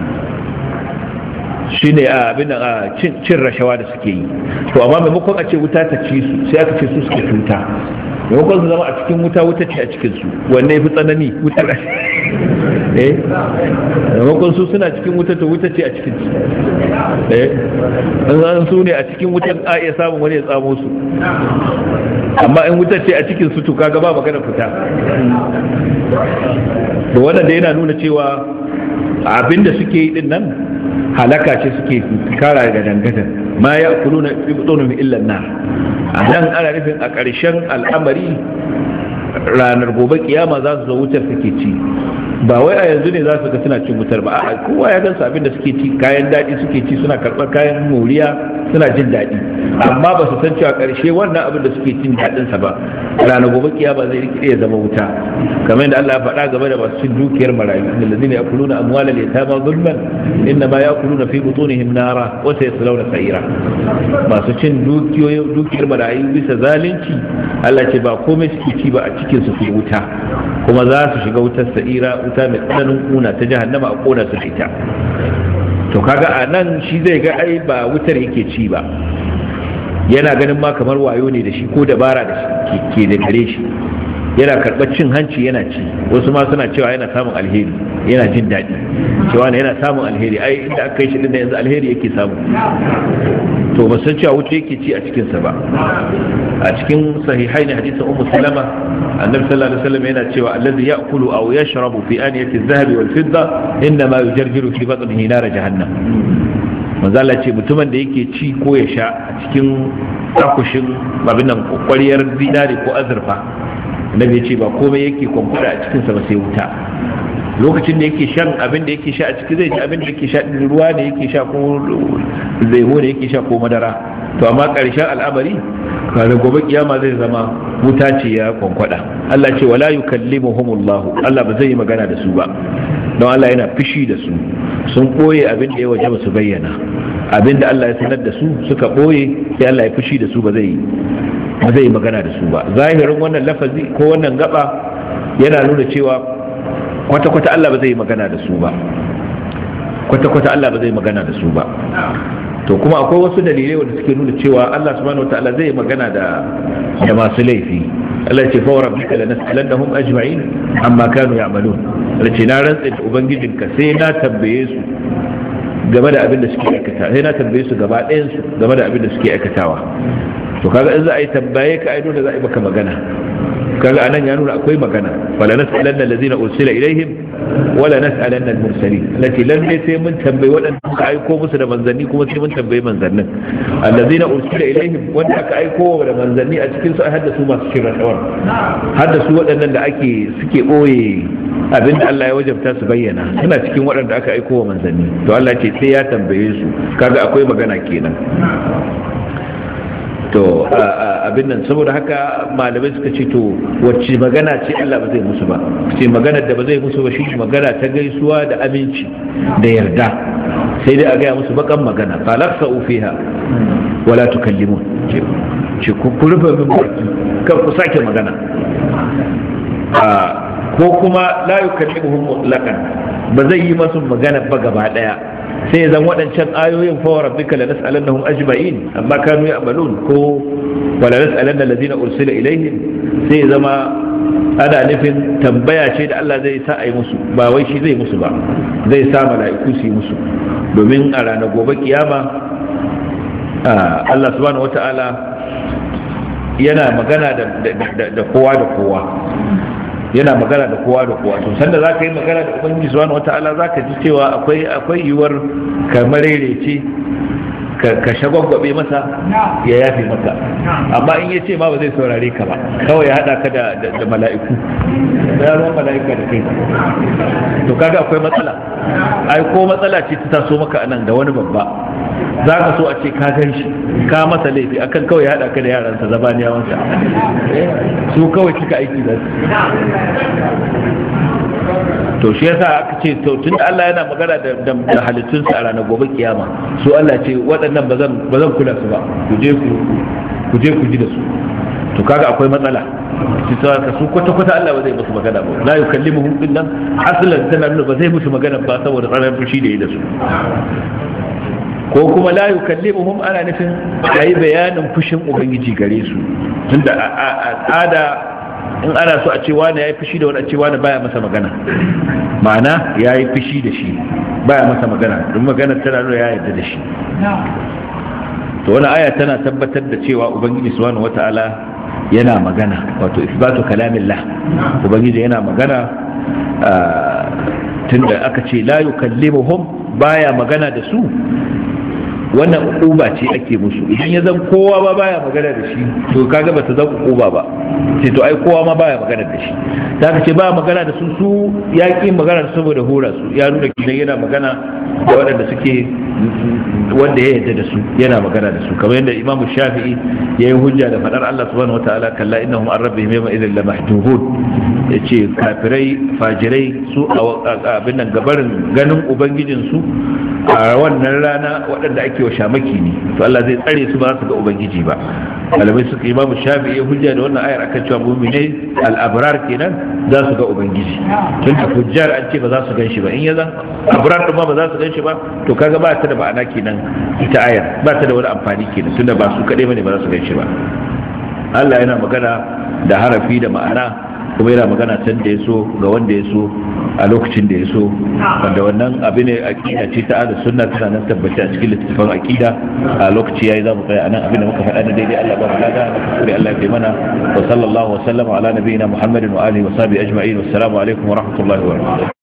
shine abin da cin rashawa da suke yi. To amma maimakon a ce wuta ta ci su, sai aka ce su suke cuta. Maimakon su zama a cikin wuta ce a cikin su, wanne yafi tsanani? Wutar maimakon su suna cikin wuta ce a cikin su. an su ne a cikin wutan a iya samun wani ya tsamo su, amma in wuta ce a cikin su to kaga ba magana fita. da wannan da yana nuna cewa abinda suke yi din nan halaka ce suke kara ga dangadan, ma ya kuluna fi butunum illa an-nar. anan ana nufin a ƙarshen al'amari ranar gobe kiyama za su zo wutar suke ci, ba wai a yanzu ne za su ga suna cin wutar ba, a kowa ya gansu abin da suke ci, kayan daɗi suke ci, suna karɓar kayan moriya, suna jin daɗi, amma ba su san cewa ƙarshe wannan abin da suke cin daɗinsa ba ranar gobe kiyama zai rikide ya zama wuta, kamar yadda Allah ya faɗa game da masu cin dukiyar marayu, innal ladina yakuluna amwalal yatama zulman inna ma yakuluna fi butunihim nara wa sayaslawna sa'ira. Masu cin dukiyar marayu bisa zalunci, Allah ce ba komai suke ci ba a cikin su fi wuta, kuma za su shiga wutar sa'ira, wuta mai tsananin kuna ta jahannama a kona su ita. To kaga a nan shi zai ga ai ba wutar yake ci ba, yana ganin ma kamar wayo ne da shi ko dabara da shi ke da gare shi, yana karɓar cin hanci yana ci. Wasu ma suna cewa yana samun alheri, yana jin daɗi, cewa yana samun alheri, ai inda aka kai shi din da yanzu alheri yake samu. To ba san cewa wuce yake ci a cikinsa ba. A cikin sahihai ne hadisin Ummu Salama, annabi sallallahu alaihi wasallam yana cewa allazi ya'kulu aw yashrabu fi aniyati adh-dhahabi wal fidda inna ma yujarjiru fi batnihi nar jahannam. Manzo Allah ce mutumin da yake ci ko ya sha a cikin akushin babin nan kwariyar zinari ko azurfa, annabi ya ce ba komai yake kwankwada a cikinsa ba sai wuta. Lokacin da yake shan abin da yake sha a ciki zai ji abin da yake sha din ruwa ne yake sha ko lemo ne yake sha ko madara, to amma ƙarshen al'amari ranar gobe kiyama zai zama wuta ce ya kwankwada. Allah ce wala yukallimuhumullahu, Allah ba zai yi magana da su ba, don Allah yana fishi da su, sun ɓoye abin da ya waje su bayyana, abin da Allah ya sanar da su suka ɓoye, sai Allah ya fishi da su, ba zai yi magana da su ba. Zahirin wannan lafazi ko wannan gaba yana nuna cewa kwata-kwata Allah ba zai yi magana da su ba, kwata-kwata Allah ba zai magana da su ba. To kuma akwai wasu dalilai wanda suke nuna cewa Allah subhanahu wataala zai magana da masu laifi. Allah ce fa rabbika lanas'alannahum ajma'in amma kanu ya'malun. Allah ce na rantsa da ubangijinka sai na tambaye su game da abin da suke aikata, sai na tambaye su gaba ɗayan su game da abin da suke aikatawa. To kaga in za a yi tambaye ka, ai dole za a yi maka magana. kaga anan ya nuna akwai magana, wala nas'alanna allazina ursila ilaihim wala nas'alanna al-mursalin. Lati lalle sai mun tambayi waɗanda aka aiko musu da manzanni, kuma sai mun tambayi manzannin. Allazina ursila ilaihim, wanda aka aiko da manzanni a cikin su ai haddasu masu shirin shawar, haddasu waɗannan da suke boye abin da Allah ya wajabta su bayyana, suna cikin waɗanda aka aiko wa manzanni. To Allah ce sai ya tambaye su, kaga akwai magana kenan. To abin nan, saboda haka malamai suka ce to wacce magana ce Allah ba zai musu ba, ce magana da ba zai musu ba shi magana ta gaisuwa da aminci da yarda, sai dai a gaya musu bakan magana, falaqsa fiha wala tukallimun, ce ku rufe min baki kan ku sake magana. Ko kuma la yukallimuhum mutlaqan, ba zai yi masu magana ba gaba daya, sai zan waɗancan ayoyin fa rabbika la nas'alannahum ajma'in amma kanu ya'malun, ko wala nas'alanna allazina ursila ilaihim, sai zama ana nufin tambaya ce da Allah zai sa a yi musu, ba wai shi zai musu ba, zai sa mala'iku su yi musu, domin a ranar gobe kiyama Allah subhanahu wata'ala yana magana da kowa da kowa, yana magana da kowa da kowa. To sanda za ka yi magana da ubangiji subhanahu wata'ala za ka ji cewa akwai yiwuwar kamar ce ka shagwagwabe masa ya yafe maka. Amma in ya ce ma ba zai saurare ka ba, kawai ya haɗa ka da mala'iku, da yaron mala'ika da kai, to kaga akwai matsala. Ai ko matsala ce ta taso maka anan da wani babba, za ka so a ce ka gan shi ka masa laifi akan kawai ya haɗa ka da yaransa zabaniyawansa, su kawai cika aiki da su. To shi yasa aka ce to tunda Allah yana magana da halittunsa a ranar gobe kiyama, su Allah ce waɗannan ba zan kula su ba, ku je ku ji da su. To kaga akwai matsala, shi ka su kwata Allah ba zai musu magana ba, la yukallimuhum billan aslan tana nuna ba zai musu magana ba saboda tsaron fushi da yi da su. Ko kuma la yukallimuhum ana nufin ayi bayanin fushin ubangiji gare su, tunda al'ada in ana so a ce wani ya yi fushi da wani, a ce wani baya masa magana, ma'ana ya yi fushi da shi baya masa magana, don magana tana nuna ya yarda da shi. To wani aya tana tabbatar da cewa ubangiji subhanahu wata'ala yana magana, wato isbatu kalamillah, ubangiji yana magana. Tunda aka ce la yukallimuhum, baya magana da su, wannan uba ce ake musu. Idan ya zan kowa ma baya magana da shi, to kaga ba ta zan uba ba, sai to ai kowa ma baya magana da shi. Ta ka ce baya magana da su ya ƙi magana saboda hora su, ya nuna kidan yana magana da waɗanda suke wanda ya yarda da su, yana magana da su, kamar yadda Imam Shafi'i ya yi hujja da faɗar Allah subhanahu wataala kalla innahum an rabbihim yawma idhin lamahjubun, yace kafirai fajirai su a abin nan gabarin ganin ubangijin su a wannan rana waɗanda ake wa shamaki ne, to Allah zai tsare su ba su ga ubangiji ba. Malamai suka Imam Shafi'i ya hujja da wannan ayar akan cewa mu'minai al-abrar kenan za su ga ubangiji, tun da hujjar an ce ba za su gan shi ba, in ya zan abrar din ma ba za su gan shi ba, to kaga ba ta da ma'ana kenan ita ayar, ba ta da wani amfani kenan, tunda ba su kaɗai bane ba za su gan shi ba. Allah yana magana da harafi da ma'ana, kuma yana magana can da ya so ga wanda ya so a lokacin da ya so, wanda wannan abu ne aqida ce ta ahlus sunna, tana nan tabbata a cikin littafin aqida. A lokaci yayi zamu tsaya anan, abin da muka faɗa da daidai Allah ba mu lada, kuskure Allah ya kai mana. Wa sallallahu wa sallama ala nabiyyina Muhammadin wa alihi wa sahbihi ajma'in. Wassalamu alaikum wa rahmatullahi wa barakatuh.